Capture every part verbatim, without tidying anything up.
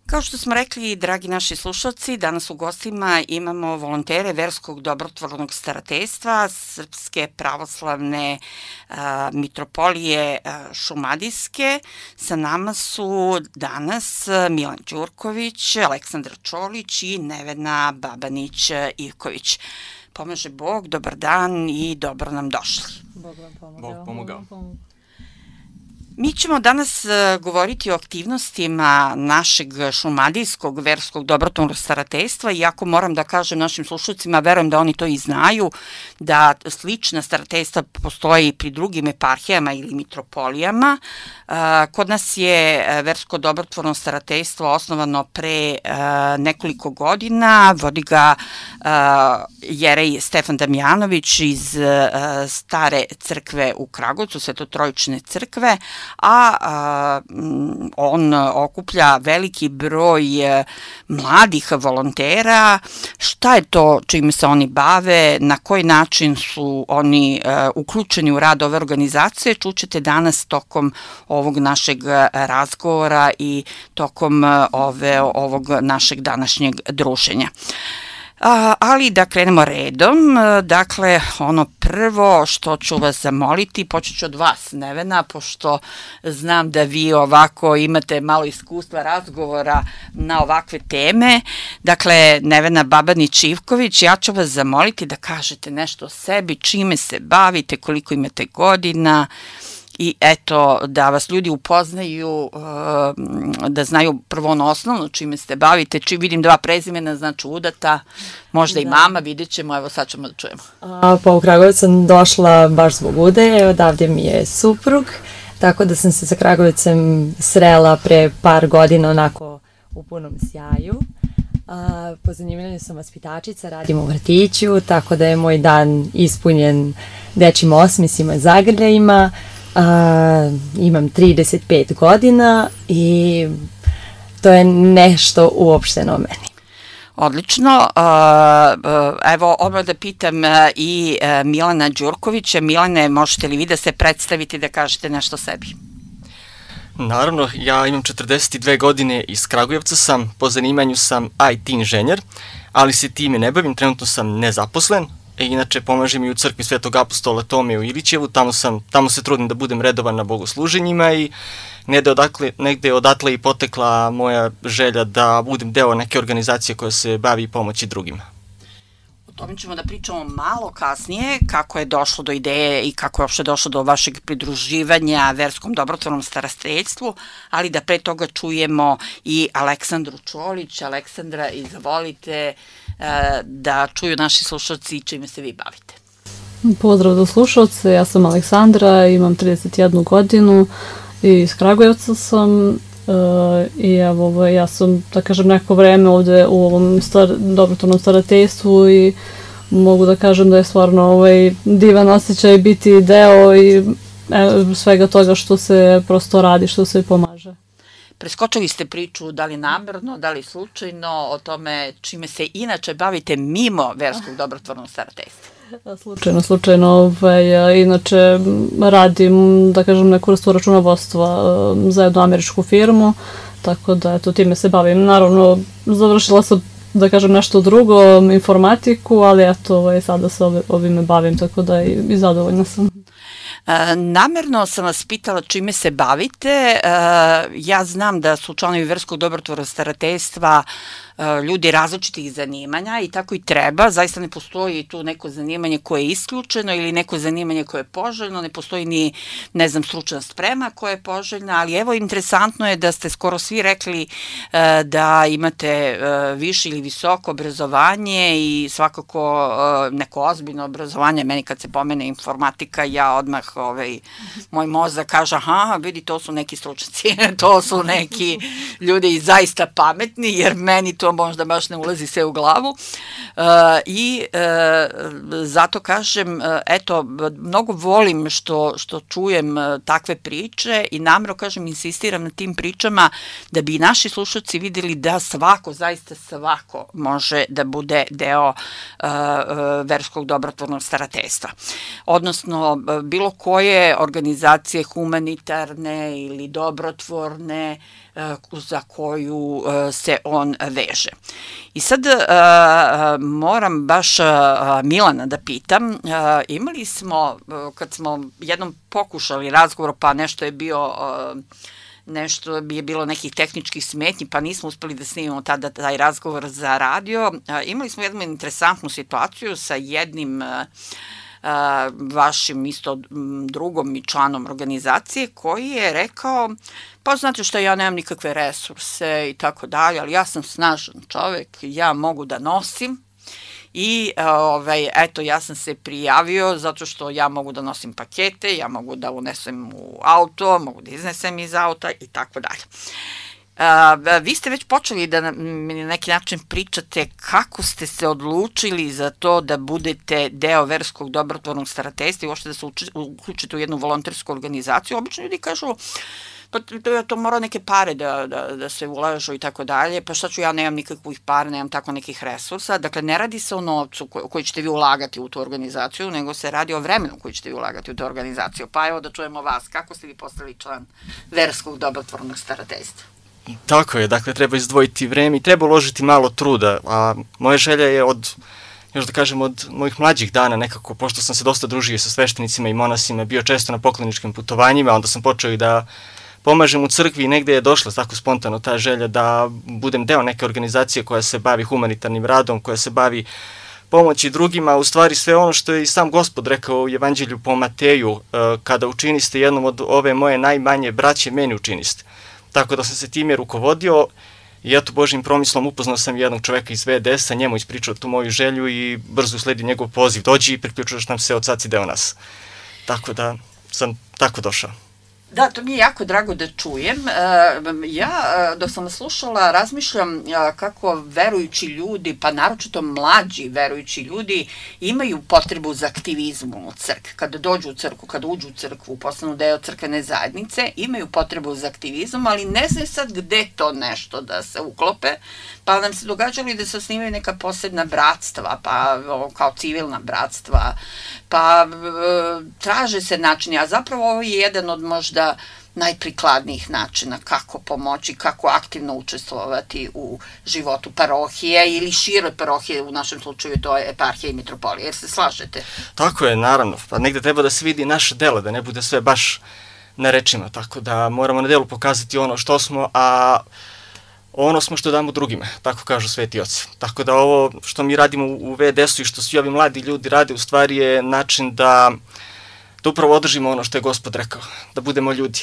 Kao što smo rekli, dragi naši slušalci, danas u gostima imamo volontere Verskog dobrotvornog starateljstva Srpske pravoslavne a, mitropolije a, Šumadijske. Sa nama su danas Milan Đurković, Aleksandra Čolić i Nevena Babanić-Ivković. Pomaže Bog, dobar dan i dobro nam došli. Bog vam pomogao. Bog pomogao. Mi ćemo danas govoriti o aktivnostima našeg šumadijskog verskog dobrotvornog starateljstva, iako moram da kažem našim slušalcima, verujem da oni to i znaju, da slična starateljstva postoji pri drugim eparhijama ili mitropolijama. Kod nas je versko dobrotvorno starateljstvo osnovano pre nekoliko godina, vodi ga jerej Stefan Damjanović iz stare crkve u Kragujevcu, Svetotrojične crkve, a, a on okuplja veliki broj mladih volontera. Šta je to čime se oni bave, na koji način su oni a, uključeni u rad ove organizacije, čućete danas tokom ovog našeg razgovora i tokom ove, ovog našeg današnjeg druženja. A, ali da krenemo redom, dakle ono prvo što ću vas zamoliti, počet ću od vas Nevena, pošto znam da vi ovako imate malo iskustva razgovora na ovakve teme. Dakle, Nevena Babanić-Ivković, ja ću vas zamoliti da kažete nešto o sebi, čime se bavite, koliko imate godina, i eto, da vas ljudi upoznaju, da znaju prvo ono osnovno čime se bavite. Či vidim dva prezimena, znači udata, možda i mama, vidjet ćemo, evo sad ćemo da čujemo. A, pa u Kragujevac sam došla baš zbog udaje, odavdje mi je suprug, tako da sam se sa Kragujevcem srela pre par godina onako u punom sjaju. A, po zanimanju sam vaspitačica, radim u vrtiću, tako da je moj dan ispunjen dečjim osmisima, zagrljajima. Uh, imam trideset pet godina i to je nešto uopšteno o meni. Odlično. Evo, odmah da pitam i Milana Đurkovića. Milane, možete li vi da se predstavite, da kažete nešto o sebi? Naravno, ja imam četrdeset dve godine, iz Kragujevca sam, po zanimanju sam I T inženjer, ali se time ne bavim, trenutno sam nezaposlen. E, inače, pomažem i u crkvi Svetog apostola Tome u Ilićevu, tamo, sam, tamo se trudim da budem redovan na bogosluženjima i negde odatle, negde odatle i potekla moja želja da budem deo neke organizacije koja se bavi pomoći drugima. O tome ćemo da pričamo malo kasnije, kako je došlo do ideje i kako je uopšte došlo do vašeg pridruživanja Verskom dobrotvornom starateljstvu, ali da pre toga čujemo i Aleksandru Čolić. Aleksandra, izvolite da čuju naši slušalci čime se vi bavite. Pozdrav do slušalce, ja sam Aleksandra, imam trideset jednu godinu i iz Kragujevca sam uh, i evo, ja sam, da kažem, neko vreme ovde u ovom star, dobrotvornom starateljstvu i mogu da kažem da je stvarno ovaj, divan osjećaj biti deo i e, svega toga što se prosto radi, što se pomaže. Preskočili ste priču, da li namerno, da li slučajno, o tome čime se inače bavite mimo Verskog dobrotvornog starateljstva. Slučajno, slučajno. Ovaj, inače radim, da kažem, neku vrstu računovodstva za jednu američku firmu, tako da eto, time se bavim. Naravno, završila sam, da kažem, nešto drugo, informatiku, ali eto, ovaj, sada se ovime bavim, tako da i, i zadovoljna sam. Namerno sam vas pitala čime se bavite. Ja znam da su članovi Verskog dobrotvornog starateljstva ljudi različitih zanimanja i tako i treba. Zaista ne postoji tu neko zanimanje koje je isključeno ili neko zanimanje koje je poželjno, ne postoji ni, ne znam, stručna sprema koja je poželjna, ali evo, interesantno je da ste skoro svi rekli da imate više ili visoko obrazovanje i svakako neko ozbiljno obrazovanje. Meni kad se pomene informatika, ja odmah, ovaj, moj mozak kaže, aha, vidi, to su neki stručnjaci, to su neki ljudi zaista pametni, jer meni to možda baš ne ulazi sve u glavu. Uh, I uh, zato kažem, uh, eto, mnogo volim što, što čujem uh, takve priče i namjerno, kažem, insistiram na tim pričama da bi naši slušalci videli da svako, zaista svako može da bude deo uh, uh, Verskog dobrotvornog starateljstva. Odnosno, bilo ko koje organizacije humanitarne ili dobrotvorne za koju se on veže. I sad moram baš Milana da pitam, imali smo, kad smo jednom pokušali razgovor, pa nešto je bio nešto bi je bilo nekih tehničkih smetnji, pa nismo uspeli da snimimo tada taj razgovor za radio. Imali smo jednu interesantnu situaciju sa jednim vašim isto drugom i članom organizacije koji je rekao, pa znate što, ja nemam nikakve resurse i tako dalje, ali ja sam snažan čovek, ja mogu da nosim i ovaj, eto, ja sam se prijavio zato što ja mogu da nosim pakete, ja mogu da unesem u auto, mogu da iznesem iz auta i tako dalje. Uh, vi ste već počeli da mi na neki način pričate kako ste se odlučili za to da budete deo verskog dobrotvornog starateljstva i uopšte da se uključite u jednu volontersku organizaciju. Obično ljudi kažu, pa to, to mora neke pare da, da, da se ulažu i tako dalje, pa šta ću, ja nemam nikakvih para, nemam tako nekih resursa. Dakle, ne radi se o novcu koji, koji ćete vi ulagati u tu organizaciju, nego se radi o vremenu koji ćete vi ulagati u tu organizaciju. Pa evo da čujemo vas, kako ste vi postali član verskog dobrotvornog starateljstva? Tako je, dakle treba izdvojiti vreme i treba uložiti malo truda, a moja želja je od, još da kažem, od mojih mlađih dana nekako, pošto sam se dosta družio sa sveštenicima i monasima, bio često na pokloničkim putovanjima, onda sam počeo i da pomažem u crkvi i negde je došla tako spontano ta želja da budem deo neke organizacije koja se bavi humanitarnim radom, koja se bavi pomoći drugima, u stvari sve ono što je i sam Gospod rekao u Evanđelju po Mateju, kada učiniste jednom od ove moje najmanje braće, meni učiniste. Tako da sam se time rukovodio i eto Božjim promislom upoznao sam jednog čoveka iz V D S-a, njemu ispričao tu moju želju i brzo usledio njegov poziv, dođi i priključuješ nam se od sad si deo nas. Tako da sam tako došao. Da, to mi je jako drago da čujem. Ja, dok sam slušala, razmišljam kako verujući ljudi, pa naročito mlađi verujući ljudi, imaju potrebu za aktivizmom u crkvi. Kada dođu u crkvu, kada uđu u crkvu, postanu deo crkvene zajednice, imaju potrebu za aktivizmom, ali ne znaju sad gde to nešto da se uklope, pa nam se događalo i da se osnivaju neka posebna bratstva, pa kao civilna bratstva, pa traže se načini, a zapravo ovo je jedan od možda najprikladnijih načina kako pomoći, kako aktivno učestvovati u životu parohije ili šire parohije, u našem slučaju to je eparhija i mitropolija, jer se slažete? Tako je, naravno, pa negde treba da se vidi naše delo, da ne bude sve baš na rečima, tako da moramo na delu pokazati ono što smo, a ono smo što damo drugima, tako kažu sveti oci. Tako da ovo što mi radimo u V D S-u i što svi ovi mladi ljudi rade u stvari je način da, da upravo održimo ono što je Gospod rekao, da budemo ljudi.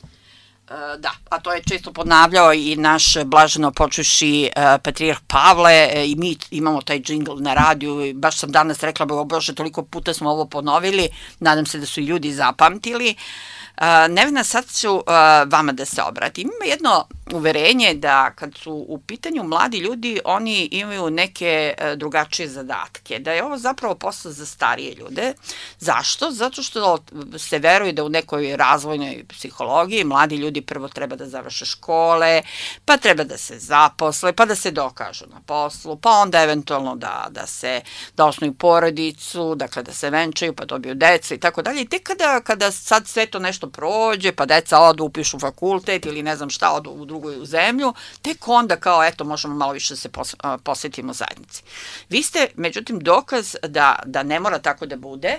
Da, a to je često ponavljao i naš blaženo počuši patrijarh Pavle i mi imamo taj džingl na radiju i baš sam danas rekla, bože, toliko puta smo ovo ponovili, nadam se da su i ljudi zapamtili. Nevena, sad ću vama da se obratim. Ima jedno uverenje da kad su u pitanju mladi ljudi, oni imaju neke drugačije zadatke, da je ovo zapravo posao za starije ljude. Zašto? Zato što se veruje da u nekoj razvojnoj psihologiji mladi ljudi prvo treba da završe škole, pa treba da se zaposle, pa da se dokažu na poslu, pa onda eventualno da, da se da osnuju porodicu, dakle da se venčaju, pa dobiju decu i tako dalje. I tek kada, kada sad sve to nešto prođe, pa deca odu, upišu fakultet ili ne znam šta, odu u drugu zemlju, tek onda kao, eto, možemo malo više da se posvetimo zajednici. Vi ste, međutim, dokaz da, da ne mora tako da bude,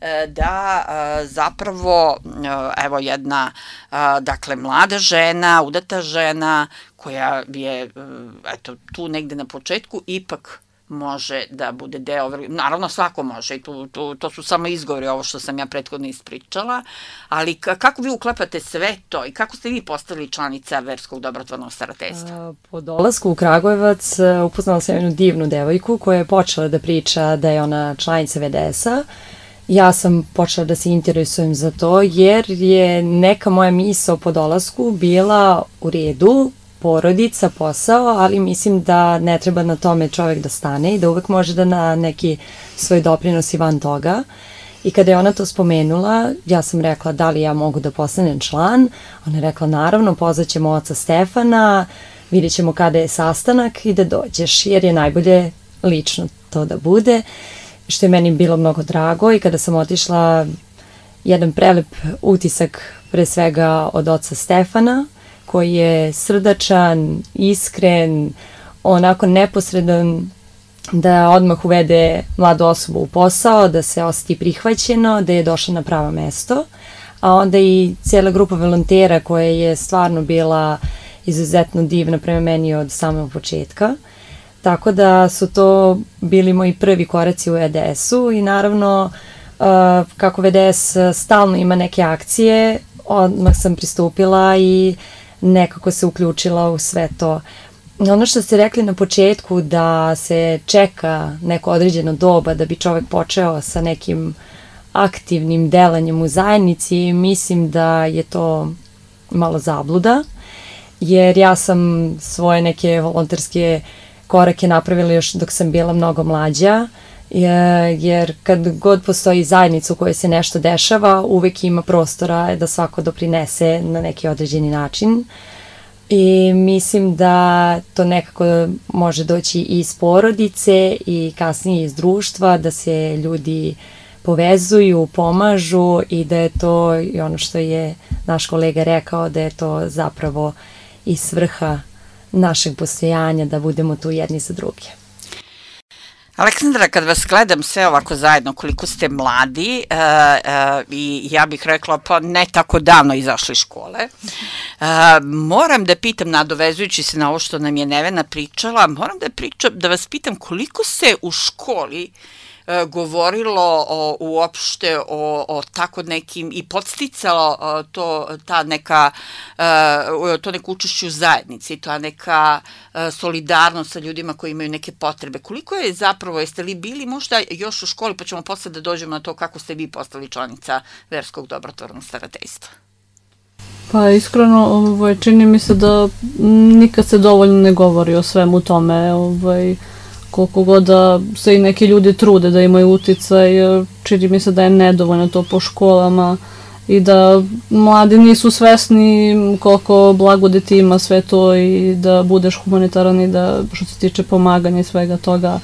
da zapravo, evo, jedna, dakle, mlada žena, udata žena, koja je, eto, tu negde na početku, ipak može da bude deo, naravno svako može i tu, tu, to su samo izgovori ovo što sam ja prethodno ispričala, ali kako vi uklepate sve to i kako ste vi postali članica verskog dobrotvornog starateljstva? Po dolasku u Kragujevac upoznala sam jednu divnu devojku koja je počela da priča da je ona članica V D S-a. Ja sam počela da se interesujem za to jer je neka moja misao po dolasku bila u redu, porodica, posao, ali mislim da ne treba na tome čovek da stane i da uvek može da na neki svoj doprinos i van toga. I kada je ona to spomenula, ja sam rekla da li ja mogu da postanem član. Ona je rekla naravno, pozvaćemo oca Stefana, vidjet ćemo kada je sastanak i da dođeš, jer je najbolje lično to da bude, što je meni bilo mnogo drago i kada sam otišla jedan prelep utisak pre svega od oca Stefana, koji je srdačan, iskren, onako neposredan, da odmah uvede mladu osobu u posao, da se osjeti prihvaćeno, da je došla na pravo mesto, a onda i cijela grupa volontera koja je stvarno bila izuzetno divna prema meni od samog početka. Tako da su to bili moji prvi koraci u V D S-u i naravno kako V D S stalno ima neke akcije, odmah sam pristupila i nekako se uključila u sve to. Ono što ste rekli na početku da se čeka neko određeno doba da bi čovek počeo sa nekim aktivnim delanjem u zajednici, mislim da je to malo zabluda, jer ja sam svoje neke volonterske korake napravila još dok sam bila mnogo mlađa, jer kad god postoji zajednica u kojoj se nešto dešava, uvek ima prostora da svako doprinese na neki određeni način. I mislim da to nekako može doći i iz porodice i kasnije iz društva, da se ljudi povezuju, pomažu i da je to i ono što je naš kolega rekao, da je to zapravo i svrha našeg postojanja, da budemo tu jedni za druge. Aleksandra, kad vas gledam sve ovako zajedno, koliko ste mladi uh, uh, i ja bih rekla pa ne tako davno izašli iz škole, uh, moram da pitam, nadovezujući se na ovo što nam je Nevena pričala, moram da, pričam, da vas pitam koliko se u školi uh, govorilo o, uopšte o, o tako nekim i podsticalo uh, to, ta neka, uh, to neko učešće u zajednici, ta neka solidarnost sa ljudima koji imaju neke potrebe. Koliko je zapravo, jeste li bili možda još u školi, pa ćemo posle da dođemo na to kako ste vi postali članica Verskog dobrotvornog starateljstva? Pa iskreno, ovaj, čini mi se da nikad se dovoljno ne govori o svemu tome, ovaj, koliko god da se i neki ljudi trude da imaju uticaj, čini mi se da je nedovoljno to po školama i da mladi nisu svesni koliko blagodeti ima sve to i da budeš humanitaran i da što se tiče pomaganja i svega toga.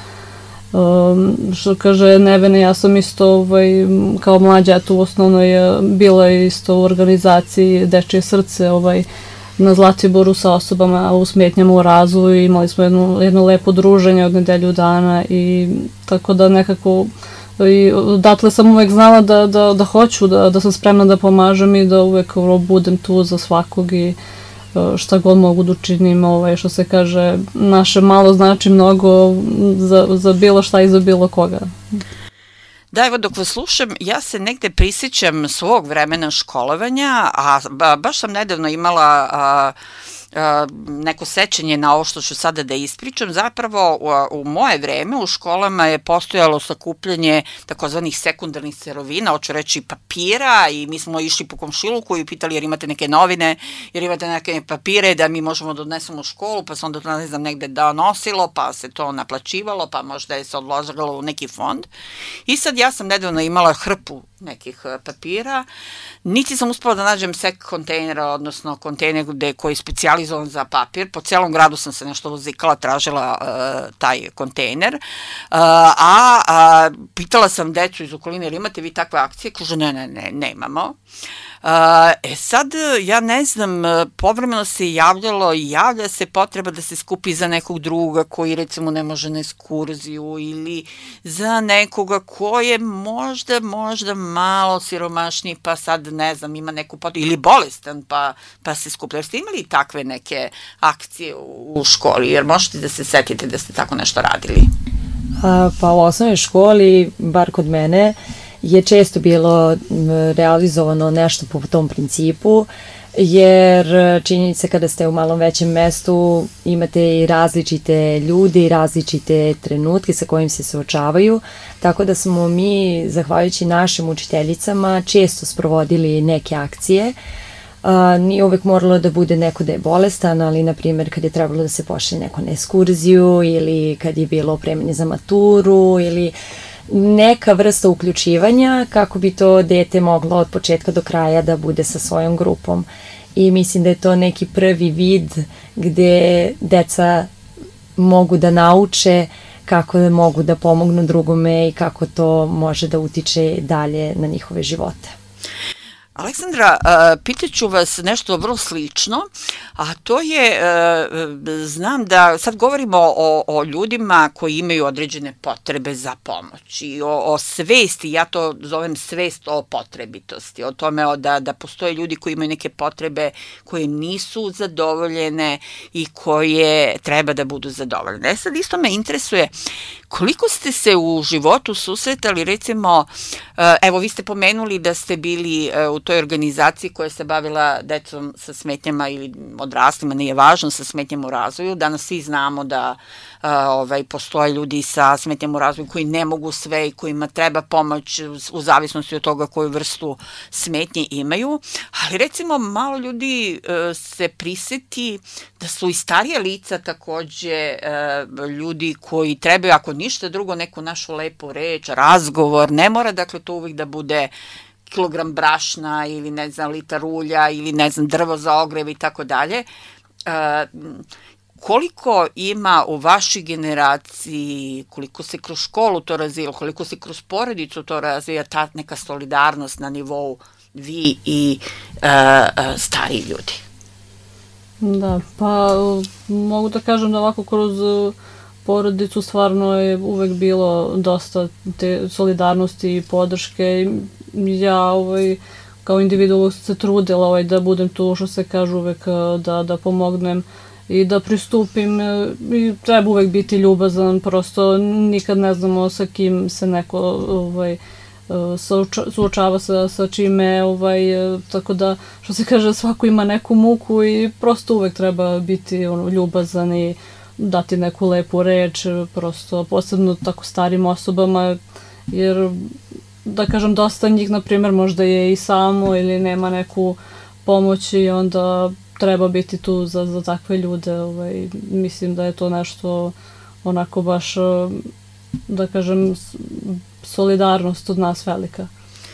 Um, što kaže Nevena, ja sam isto ovaj, kao mlađa tu u osnovnoj bila isto u organizaciji Dečije srce ovaj, na Zlatiboru sa osobama u smetnjama u razvoju, imali smo jedno, jedno lepo druženje od nedelju dana i tako da nekako i odatle sam uvek znala da, da, da hoću, da, da sam spremna da pomažem i da uvek budem tu za svakog i šta god mogu da učinim, ovaj, što se kaže, naše malo znači mnogo za, za bilo šta i za bilo koga. Da, evo dok vas slušam, ja se negde prisjećam svog vremena školovanja, a ba, baš sam nedavno imala a, a, neko sećanje na ovo što ću sada da ispričam. Zapravo u, u moje vreme u školama je postojalo sakupljanje takozvanih sekundarnih sirovina, hoću reći papira, i mi smo išli po komšiluku i pitali jer imate neke novine, jer imate neke papire da mi možemo da odnesemo u školu, pa se onda to ne znam negde da nosilo, pa se to naplaćivalo, pa možda je se odložilo u neki fond. I sad ja sam nedavno imala hrpu nekih papira, niti sam uspela da nađem sek kontejnera, odnosno kontejner gde, koji je specijalizovan za papir. Po celom gradu sam se nešto uzikala, tražila uh, taj kontejner, uh, a, a pitala sam decu iz okoline, jer imate vi takve akcije? Kaže, ne, ne, ne, nemamo. Uh, e sad, ja ne znam, povremeno se javljalo i javlja se potreba da se skupi za nekog druga koji recimo ne može na ekskurziju ili za nekoga ko je možda, možda malo siromašniji pa sad ne znam, ima neku potrebu ili bolestan pa, pa se skuplja. Jer ste imali takve neke akcije u, u školi, jer možete da se setite da ste tako nešto radili? A, pa u osnovnoj školi, bar kod mene, je često bilo realizovano nešto po tom principu, jer činjenica kada ste u malom većem mestu imate i različite ljude i različite trenutke sa kojim se suočavaju, tako da smo mi, zahvaljujući našim učiteljicama, često sprovodili neke akcije. Uh, nije uvek moralo da bude neko da je bolestan, ali na primjer kad je trebalo da se pošalje neko na ekskurziju ili kad je bilo opremanje za maturu ili neka vrsta uključivanja kako bi to dete moglo od početka do kraja da bude sa svojom grupom. I mislim da je to neki prvi vid gde deca mogu da nauče kako mogu da pomognu drugome i kako to može da utiče dalje na njihove živote. Aleksandra, pitaću vas nešto vrlo slično, a to je, znam da sad govorimo o, o ljudima koji imaju određene potrebe za pomoć i o, o svesti, ja to zovem svest o potrebitosti, o tome da, da postoje ljudi koji imaju neke potrebe koje nisu zadovoljene i koje treba da budu zadovoljene. E sad isto me interesuje koliko ste se u životu susretali, recimo, evo vi ste pomenuli da ste bili u toj organizaciji koja se bavila decom sa smetnjama ili odraslima, nije važno, sa smetnjama u razvoju. Danas svi znamo da ovaj, postoje ljudi sa smetnjama u razvoju koji ne mogu sve i kojima treba pomoć u zavisnosti od toga koju vrstu smetnje imaju. Ali recimo malo ljudi se priseti da su i starije lica takođe ljudi koji trebaju, ako ništa drugo, neku našu lepu reč, razgovor, ne mora dakle to uvijek da bude kilogram brašna ili ne znam litar ulja ili ne znam drvo za ogrev i tako dalje. Koliko ima u vašoj generaciji, koliko se kroz školu to razvija, koliko se kroz porodicu to razvija, ta neka solidarnost na nivou vi i uh, uh, stariji ljudi? Da, pa mogu da kažem da ovako kroz porodicu stvarno je uvek bilo dosta te solidarnosti i podrške. Ja ovaj, kao individualno se trudila ovaj, da budem tu, što se kaže uvek, da, da pomognem i da pristupim i treba uvek biti ljubazan, prosto nikad ne znamo sa kim se neko ovaj, suočava sa, sa čime, ovaj, tako da što se kaže svako ima neku muku i prosto uvek treba biti ono, ljubazan i dati neku lepu reč, prosto posebno tako starim osobama, jer da kažem dosta njih na primjer možda je i samo ili nema neku pomoć i onda treba biti tu za, za takve ljude. Ovaj, mislim da je to nešto onako baš, da kažem, solidarnost od nas velika.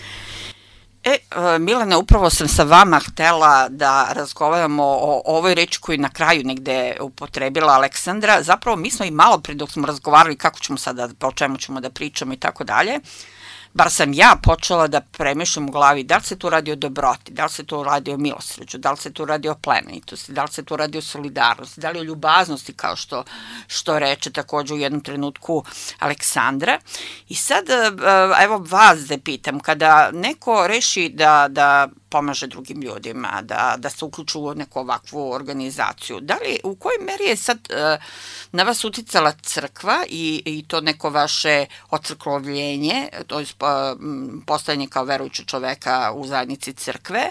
E, Milana, upravo sam sa vama htela da razgovaramo o ovoj reči koju na kraju negde upotrebila Aleksandra. Zapravo mi smo i malo pre dok smo razgovarali kako ćemo sada, o čemu ćemo da pričamo i tako dalje, bar sam ja počela da premišljam u glavi da li se tu radi o dobroti, da li se tu radi o milosrđu, da li se tu radi o plemenitosti, da li se tu radi o solidarnosti, da li o ljubaznosti kao što, što reče takođe u jednom trenutku Aleksandra. I sad, evo vas da pitam, kada neko reši da, da pomaže drugim ljudima, da, da se uključu u neku ovakvu organizaciju, da li, u kojoj meri je sad na vas uticala crkva i, i to neko vaše ocrklovljenje, to je postojanje kao verujućeg čoveka u zajednici crkve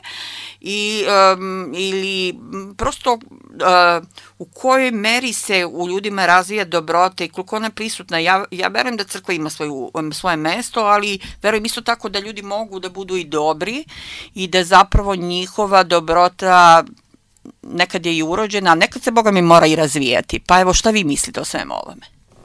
i, um, ili prosto uh, u kojoj meri se u ljudima razvija dobrota i koliko ona je prisutna. Ja, ja verujem da crkva ima svoju, svoje mesto, ali verujem isto tako da ljudi mogu da budu i dobri i da zapravo njihova dobrota nekad je i urođena, a nekad se, Boga mi, mora i razvijati. Pa evo, šta vi mislite o svemu ovome?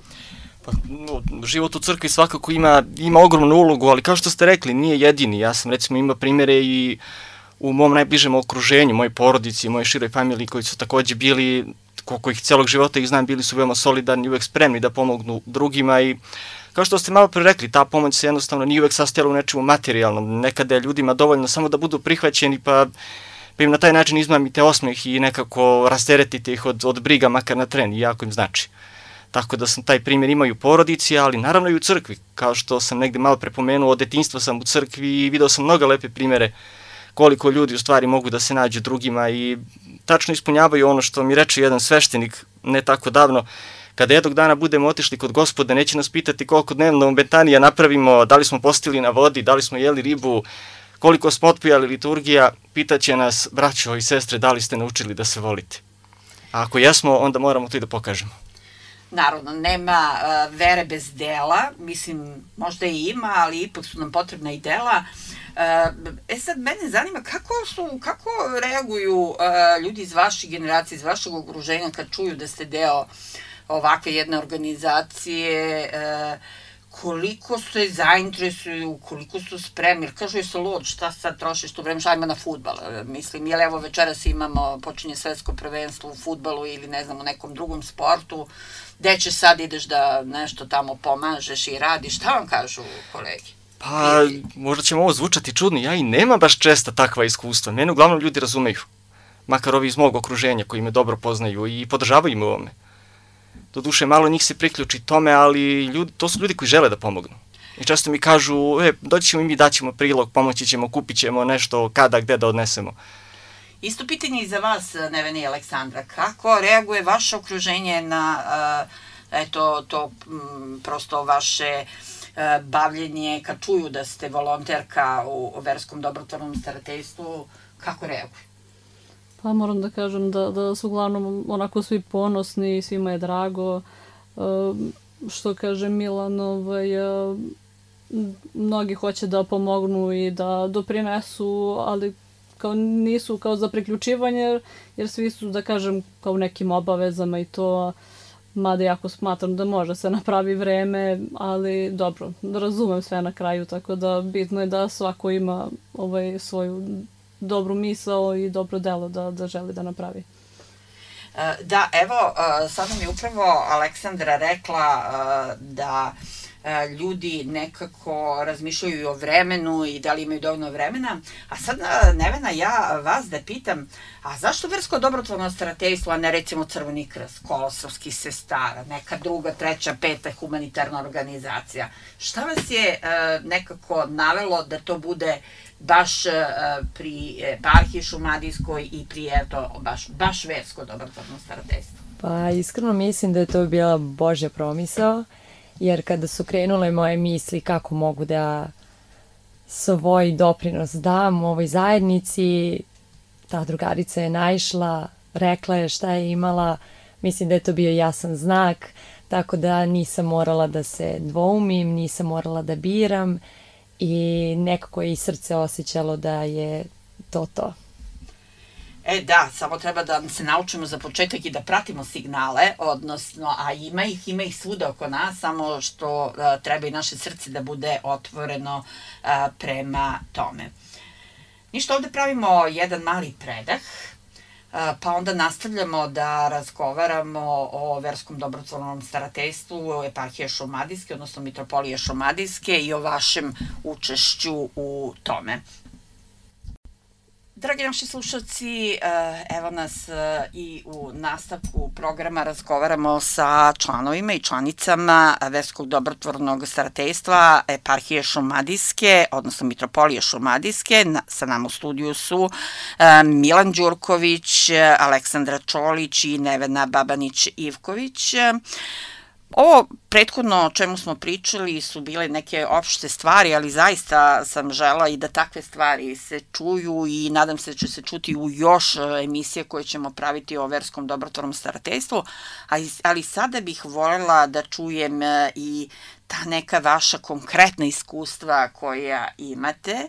Pa, no, život u crkvi svakako ima, ima ogromnu ulogu, ali kao što ste rekli, nije jedini. Ja sam recimo imao primjere i u mom najbližem okruženju, mojoj porodici, mojoj široj familiji koji su takođe bili, koliko ih celog života ih znam, bili su veoma solidarni i uvek spremni da pomognu drugima i kao što ste malo pre rekli, ta pomoć se jednostavno nije uvek sastojala u nečemu materijalnom. Nekada je ljudima dovoljno samo da budu prihvaćeni pa, pa im na taj način izmamite osmeh i nekako rasteretite ih od, od briga makar na tren i jako im znači. Tako da sam taj primjer imao i u porodici, ali naravno i u crkvi. Kao što sam negde malo prepomenuo, od detinjstva sam u crkvi i video sam mnogo lepe primjere koliko ljudi u stvari mogu da se nađu drugima i tačno ispunjavaju ono što mi reče jedan sveštenik ne tako davno. Kada jednog dana budemo otišli kod Gospoda, neće nas pitati koliko dnevno betanija napravimo, da li smo postili na vodi, da li smo jeli ribu, koliko smo otpijali liturgija, pitaće nas, braćo i sestre, da li ste naučili da se volite. A ako jesmo, onda moramo to i da pokažemo. Naravno, nema uh, vere bez dela, mislim, možda i ima, ali ipak su nam potrebna i dela. Uh, e sad, mene zanima kako su, kako reaguju uh, ljudi iz vaše generacije, iz vašeg okruženja kad čuju da ste deo ovakve jedne organizacije, uh, koliko se zainteresuju, koliko su spremni, jer kažu je se lud, šta sad trošiš tu vreme, šta ima na fudbal, mislim, ili evo večeras imamo, počinje svetsko prvenstvo u fudbalu ili ne znam u nekom drugom sportu, gde će sad ideš da nešto tamo pomažeš i radiš, šta vam kažu kolegi? Pa, možda će ovo zvučati čudno, ja i nemam baš česta takva iskustva. Mene uglavnom ljudi razumeju. Makar ovi iz mog okruženja koji me dobro poznaju i podržavaju me u ovome. Doduše, malo njih se priključi tome, ali ljudi, to su ljudi koji žele da pomognu. I često mi kažu, e, doći ćemo i mi, daćemo prilog, pomoći ćemo, kupit ćemo nešto, kada, gde da odnesemo. Isto pitanje i za vas, Nevena i Aleksandra. Kako reaguje vaše okruženje na eto, to prosto vaše bavljenje, kad čuju da ste volonterka u verskom dobrotvornom starateljstvu, kako reaguje? Pa moram da kažem da, da su uglavnom onako svi ponosni, svima je drago. Što kaže Milan, ovaj, mnogi hoće da pomognu i da doprinesu, ali kao nisu kao za priključivanje, jer svi su, da kažem, kao nekim obavezama i to, mada jako smatram da može se napravi vreme, ali dobro, da razumem sve na kraju, tako da bitno je da svako ima ovaj, svoju dobru misao i dobro delo da, da želi da napravi. Da, evo, sad nam je upravo Aleksandra rekla da ljudi nekako razmišljaju i o vremenu i da li imaju dovoljno vremena. A sad, Nevena, ja vas da pitam, a zašto versko dobrotvorno starateljstvo, a ne recimo Crveni krst, Kolosovskih sestara, neka druga, treća, peta humanitarna organizacija? Šta vas je nekako navelo da to bude baš pri eparhiji šumadijskoj i pri, eto, baš, baš versko dobrotvorno starateljstvo? Pa iskreno mislim da je to bila Božja promisao, jer kada su krenule moje misli kako mogu da svoj doprinos dam u ovoj zajednici, ta drugarica je naišla, rekla je šta je imala, mislim da je to bio jasan znak, tako da nisam morala da se dvoumim, nisam morala da biram i nekako je i srce osjećalo da je to to. E da, samo treba da se naučimo za početak i da pratimo signale, odnosno, a ima ih, ima ih svuda oko nas, samo što a, treba i naše srce da bude otvoreno a, prema tome. Ništa, ovde pravimo jedan mali predah, a, pa onda nastavljamo da razgovaramo o verskom dobrotvornom starateljstvu eparhije Šumadijske, odnosno Mitropolije Šumadijske i o vašem učešću u tome. Dragi naši slušalci, evo nas i u nastavku programa razgovaramo sa članovima i članicama verskog dobrotvornog starateljstva eparhije Šumadijske, odnosno Mitropolije Šumadijske. Sa nama u studiju su Milan Đurković, Aleksandra Čolić i Nevena Babanić-Ivković. Ovo prethodno o čemu smo pričali su bile neke opšte stvari, ali zaista sam žela i da takve stvari se čuju i nadam se da će se čuti u još emisije koje ćemo praviti o verskom dobrotvornom starateljstvu, ali sada bih voljela da čujem i ta neka vaša konkretna iskustva koja imate.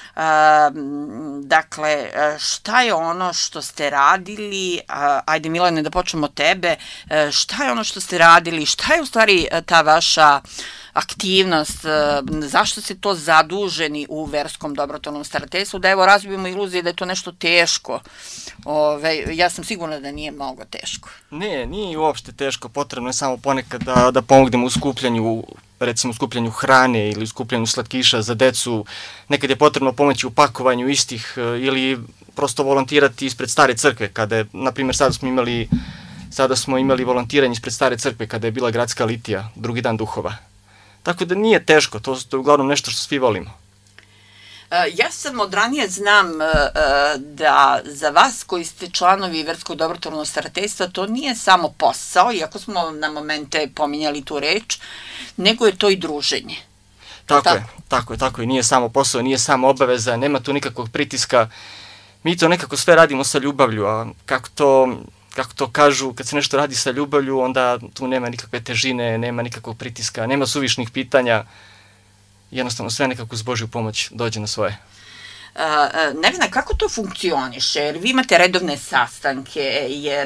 Dakle, šta je ono što ste radili, ajde Milane da počnemo od tebe, šta je ono što ste radili, šta je u stvari ta vaša aktivnost, zašto ste to zaduženi u verskom dobrotvornom starateljstvu, da evo razbijemo iluzije da je to nešto teško. Ove, ja sam sigurna da nije mnogo teško. Ne, nije uopšte teško, potrebno je samo ponekad da, da pomognemo u skupljanju, recimo u skupljanju hrane ili u skupljanju slatkiša za decu, nekad je potrebno pomoći u pakovanju istih ili prosto volontirati ispred stare crkve, kada je, na primjer, sada smo imali, sada smo imali volontiranje ispred stare crkve kada je bila gradska litija, drugi dan duhova. Tako da nije teško, to je uglavnom nešto što svi volimo. Ja sam od ranije znam da za vas koji ste članovi verskog dobrotvornog starateljstva to nije samo posao, iako smo na momente pominjali tu reč, nego je to i druženje. Tako je, tako je, tako je, nije samo posao, nije samo obaveza, nema tu nikakvog pritiska. Mi to nekako sve radimo sa ljubavlju, a kako to... Kako to kažu, kad se nešto radi sa ljubavlju, onda tu nema nikakve težine, nema nikakvog pritiska, nema suvišnih pitanja, jednostavno sve nekako uz Božju pomoć dođe na svoje. Nevena, kako to funkcioniše? Jer vi imate redovne sastanke, jer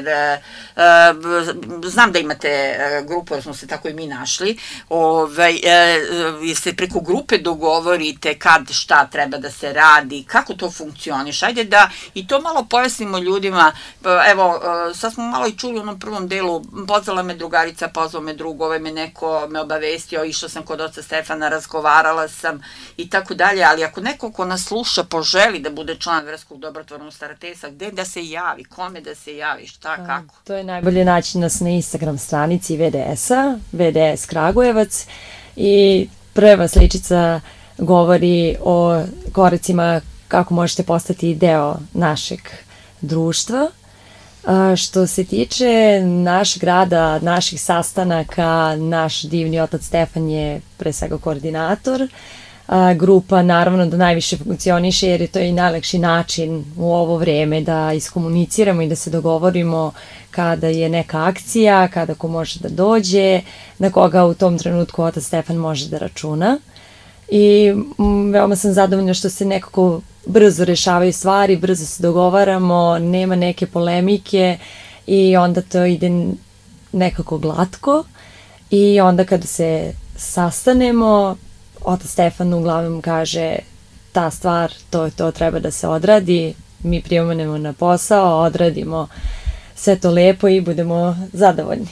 znam da imate grupu, jer smo se tako i mi našli, jer se preko grupe dogovorite kad šta treba da se radi, kako to funkcioniše? Ajde da i to malo pojasnimo ljudima. Evo, sad smo malo i čuli u onom prvom delu, pozvala me drugarica, pozvao me drug, ovaj me neko me obavestio, išla sam kod oca Stefana, razgovarala sam i tako dalje, ali ako neko ko nas sluša poželi da bude član Verskog dobrotvornog starateljstva, gde da se javi, kome da se javi, šta, kako? To je najbolje naći nas na Instagram stranici V D S-a, V D S Kragujevac, i prva sličica govori o koracima kako možete postati deo našeg društva. Što se tiče našeg rada, naših sastanaka, naš divni otac Stefan je pre svega koordinator. Grupa naravno da najviše funkcioniše jer je to i najlakši način u ovo vreme da iskomuniciramo i da se dogovorimo kada je neka akcija, kada ko može da dođe, na koga u tom trenutku otac Stefan može da računa. I veoma sam zadovoljna što se nekako brzo rešavaju stvari, brzo se dogovaramo, nema neke polemike i onda to ide nekako glatko. I onda kada se sastanemo, otac Stefan uglavnom kaže ta stvar, to to treba da se odradi, mi prijemanemo na posao, odradimo sve to lepo i budemo zadovoljni.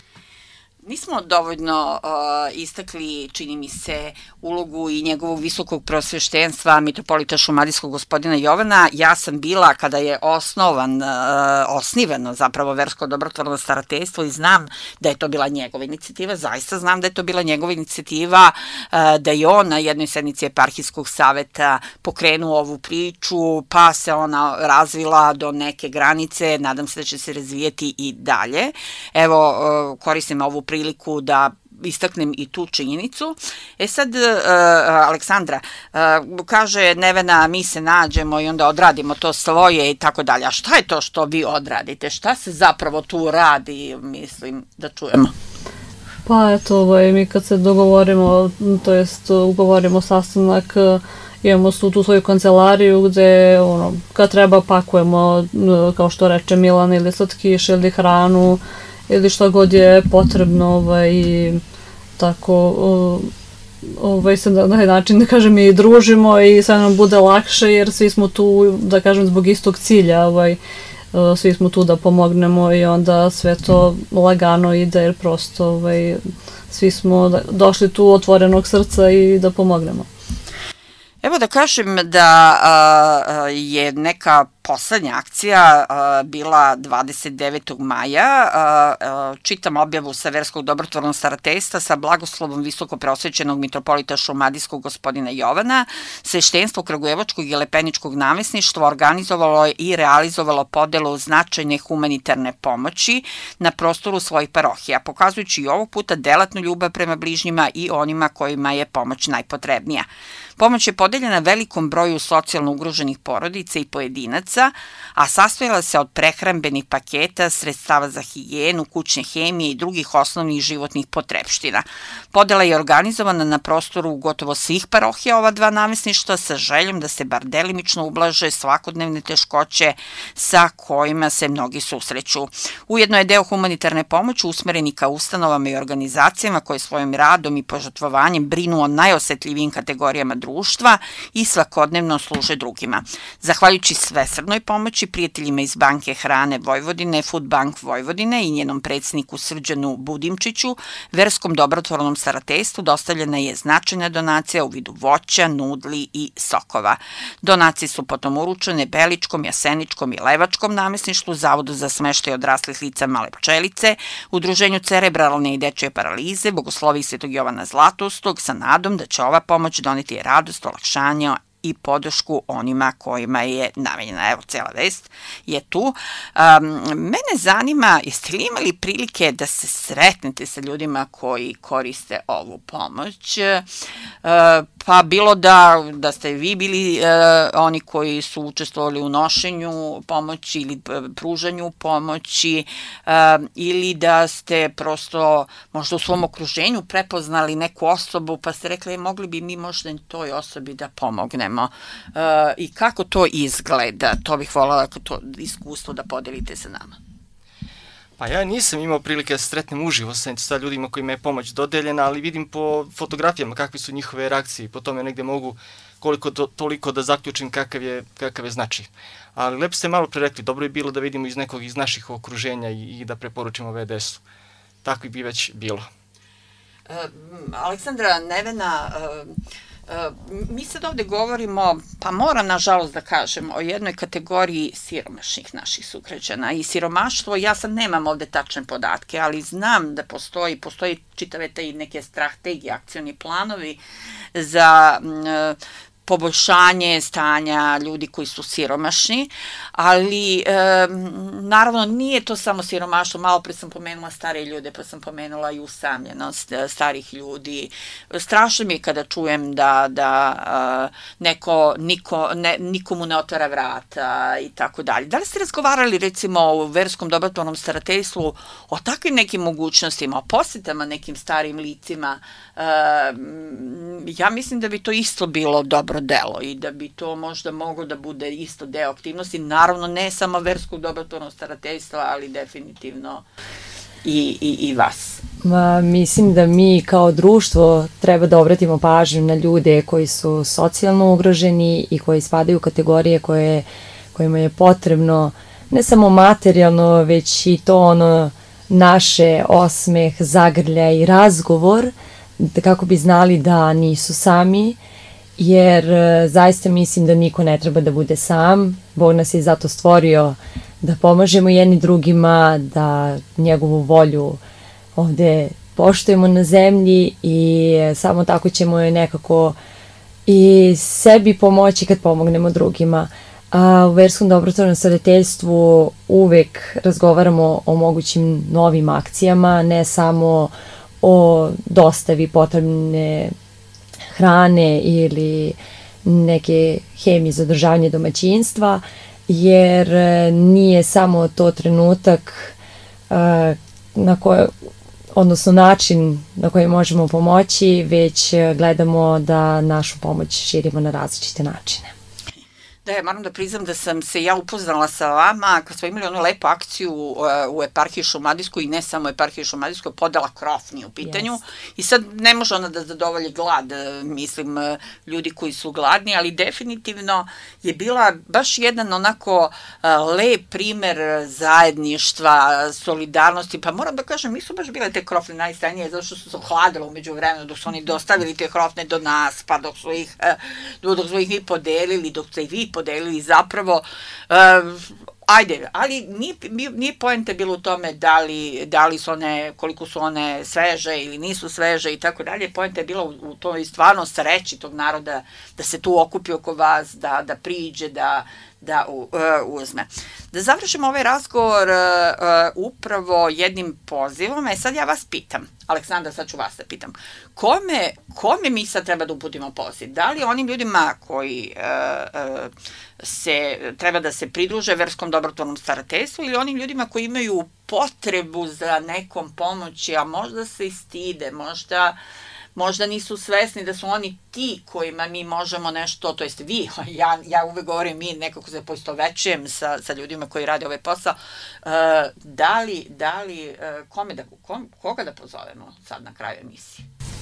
Nismo dovoljno uh, istakli, čini mi se, ulogu i njegovog visokog prosveštenstva mitropolita šumadijskog gospodina Jovana. Ja sam bila, kada je osnovan, uh, osnivano zapravo Versko dobrotvorno starateljstvo, i znam da je to bila njegova inicijativa, zaista znam da je to bila njegova inicijativa, uh, da je on na jednoj sednici eparhijskog saveta pokrenuo ovu priču, pa se ona razvila do neke granice, nadam se da će se razvijeti i dalje. Evo, uh, koristim ovu priču priliku da istaknem i tu činjenicu. E sad, uh, Aleksandra, uh, kaže Nevena, mi se nađemo i onda odradimo to svoje i tako dalje. A šta je to što vi odradite? Šta se zapravo tu radi, mislim, da čujemo? Pa eto, ovaj, mi kad se dogovorimo, to jest ugovorimo sastanak, imamo tu, tu svoju kancelariju gde, ono, kad treba pakujemo, kao što reče Milan, ili slatkiš ili hranu, ili što god je potrebno, ovaj, tako, ovaj, se na taj način, da kažem, i družimo i sve nam bude lakše, jer svi smo tu, da kažem, zbog istog cilja, ovaj, svi smo tu da pomognemo i onda sve to lagano ide, jer prosto, ovaj, svi smo došli tu otvorenog srca i da pomognemo. Evo da kažem da a, je neka poslednja akcija a, bila dvadeset devetog maja. A, a, čitam objavu sa Verskog dobrotvornog starateljstva sa blagoslovom visoko preosvećenog mitropolita šumadijskog gospodina Jovana. Sveštenstvo kragujevačkog i lepeničkog namesništva organizovalo je i realizovalo podelu značajne humanitarne pomoći na prostoru svojih parohija, pokazujući i ovog puta delatnu ljubav prema bližnjima i onima kojima je pomoć najpotrebnija. Pomoć je podeljena velikom broju socijalno ugroženih porodica i pojedinaca, a sastojala se od prehrambenih paketa, sredstava za higijenu, kućne hemije i drugih osnovnih životnih potrepština. Podela je organizovana na prostoru gotovo svih parohija ova dva namesništva sa željom da se bar delimično ublaže svakodnevne teškoće sa kojima se mnogi susreću. Ujedno je deo humanitarne pomoći usmereni ka ustanovama i organizacijama koje svojim radom i požrtvovanjem brinu o najosetljivijim kategorijama društva i svakodnevno služe drugima. Zahvaljujući svesrdnoj pomoći prijateljima iz Banke hrane Vojvodine, Food Bank Vojvodine i njenom predsjedniku Srđanu Budimčiću, Verskom dobrotvornom starateljstvu dostavljena je značajna donacija u vidu voća, nudli i sokova. Donacije su potom uručene Beličkom, Jaseničkom i Levačkom namesništvu, Zavodu za smeštaj odraslih lica Male Pčelice, Udruženju cerebralne i dečje paralize, Bogosloviji Svetog Jovana Zlatoustog, sa nadom da će ova pomoć doneti radost, olakšanje i podršku onima kojima je namenjena. Evo, cela vest je tu. Um, mene zanima, jeste li imali prilike da se sretnete sa ljudima koji koriste ovu pomoć? Uh, Pa bilo da, da ste vi bili e, oni koji su učestvovali u nošenju pomoći ili pružanju pomoći e, ili da ste prosto možda u svom okruženju prepoznali neku osobu pa ste rekli mogli bi mi možda toj osobi da pomognemo. E, I kako to izgleda? To bih voljela to iskustvo da podelite sa nama. Pa ja nisam imao prilike da se sretnem uživo sa ljudima kojima je pomoć dodeljena, ali vidim po fotografijama kakve su njihove reakcije i po tome negde mogu koliko to, toliko da zaključim kakav je, kakav je značaj. Ali lepo ste malo pre rekli, dobro je bilo da vidimo iz nekog iz naših okruženja i, i da preporučimo V D S-u. Tako bi već bilo. Uh, Aleksandra, Nevena, uh, Uh, mi sad ovde govorimo, pa moram nažalost da kažem, o jednoj kategoriji siromašnih naših sugrađana i siromaštvo, ja sad nemam ovde tačne podatke, ali znam da postoji, postoji čitave te neke strategije, akcioni planovi za uh, poboljšanje stanja ljudi koji su siromašni, ali e, naravno nije to samo siromaštvo, malo pre sam pomenula starije ljude, pa sam pomenula i usamljenost starih ljudi. Strašno mi je kada čujem da, da neko, niko, ne, nikomu ne otvara vrata i tako dalje. Da li ste razgovarali recimo u verskom dobrotvornom starateljstvu o takvim nekim mogućnostima, o posjetama nekim starim licima? E, ja mislim da bi to isto bilo dobro delo i da bi to možda moglo da bude isto deo aktivnosti, naravno ne samo verskog dobrotvornog starateljstva, ali definitivno i, i, i vas. Ma, mislim da mi kao društvo treba da obratimo pažnju na ljude koji su socijalno ugroženi i koji spadaju u kategorije koje, kojima je potrebno ne samo materijalno, već i to ono naše osmeh, zagrlja i razgovor, kako bi znali da nisu sami, jer zaista mislim da niko ne treba da bude sam. Bog nas je zato stvorio da pomažemo jedni drugima, da njegovu volju ovde poštujemo na zemlji i samo tako ćemo je nekako i sebi pomoći kad pomognemo drugima. A u verskom dobrotvornom starateljstvu uvek razgovaramo o mogućim novim akcijama, ne samo o dostavi potrebne hrane ili neke hemije za održavanje domaćinstva, jer nije samo to trenutak na koje, odnosno način na koji možemo pomoći, već gledamo da našu pomoć širimo na različite načine. Da, ja moram da priznam da sam se ja upoznala sa vama kad smo imali onu lepu akciju uh, u eparhiji Šumadijskoj i ne samo u eparhiji Šumadijskoj, podela krofni u pitanju. Yes. I sad ne može ona da zadovolji glad, mislim, ljudi koji su gladni, ali definitivno je bila baš jedan onako uh, lep primer zajedništva, solidarnosti, pa moram da kažem, nisu baš bile te krofne najstajnije, zato što su se ohladile umeđu vremenu dok su oni dostavili te krofne do nas, pa dok su ih, uh, dok su ih mi podelili, dok ste ih vi podelili zapravo, uh, ajde, ali nije, nije poenta bilo u tome da li, da li su one, koliko su one sveže ili nisu sveže i tako dalje, poenta je bila u, u toj stvarno sreći tog naroda da se tu okupi oko vas, da, da priđe, da, da uh, uzme. Da završimo ovaj razgovor uh, uh, upravo jednim pozivom, e sad ja vas pitam, Aleksandra, sad ću vas da pitam, kome, kome mi sad treba da uputimo poziv? Da li onim ljudima koji uh, uh, se, treba da se pridruže verskom dobrotvornom starateljstvu ili onim ljudima koji imaju potrebu za nekom pomoći, a možda se i stide, možda možda nisu svesni da su oni ti kojima mi možemo nešto, to jest vi, ja, ja uvek govorim mi, nekako se poistovećujem sa, sa ljudima koji rade ovaj posao, uh, da li, da li uh, kome da, kom, koga da pozovemo sad na kraju emisije?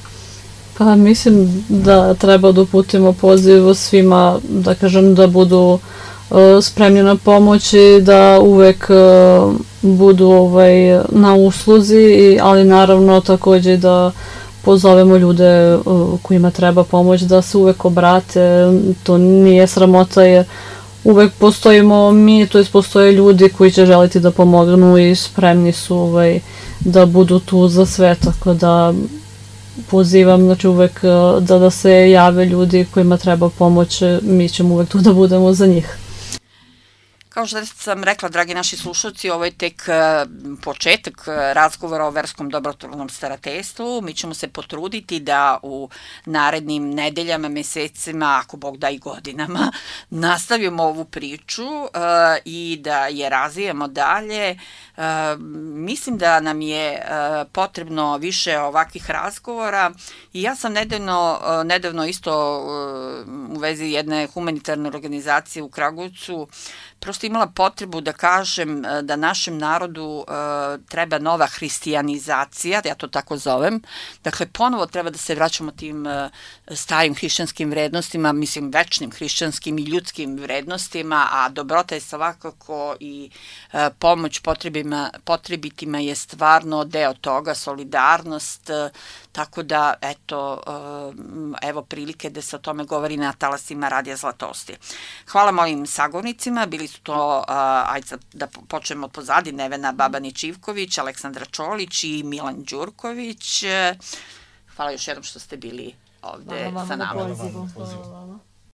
Pa mislim da treba da uputimo poziv svima, da kažem, da budu uh, spremni na pomoć i da uvek uh, budu ovaj, na usluzi, ali naravno takođe da pozovemo ljude kojima treba pomoć da se uvek obrate, to nije sramota jer uvek postojimo mi, to jest postoje ljudi koji će želiti da pomognu i spremni su ovaj, da budu tu za sve, tako da pozivam znači, uvek da, da se jave ljudi kojima treba pomoć, mi ćemo uvek tu da budemo za njih. Kao što sam rekla, dragi naši slušalci, ovo je tek početak razgovora o verskom dobrotvornom starateljstvu. Mi ćemo se potruditi da u narednim nedeljama, mesecima, ako Bog da i godinama, nastavimo ovu priču i da je razvijemo dalje. Mislim da nam je potrebno više ovakvih razgovora i ja sam nedavno, nedavno isto u vezi jedne humanitarne organizacije u Kragujevcu prosto imala potrebu da kažem da našem narodu treba nova hristijanizacija, ja to tako zovem. Dakle, ponovo treba da se vraćamo tim starim hrišćanskim vrednostima, mislim večnim hrišćanskim i ljudskim vrednostima, a dobrota je svakako i pomoć potrebima, potrebitima je stvarno deo toga, solidarnost, tako da, eto, evo prilike da se o tome govori na talasima Radija Zlatosti. Hvala mojim sagovornicima, bili su to, ajde da počnemo pozadi, Nevena Babanić-Ivković, Aleksandra Čolić i Milan Đurković. Hvala još jednom što ste bili ovde sa nama. Hvala vam na pozivu.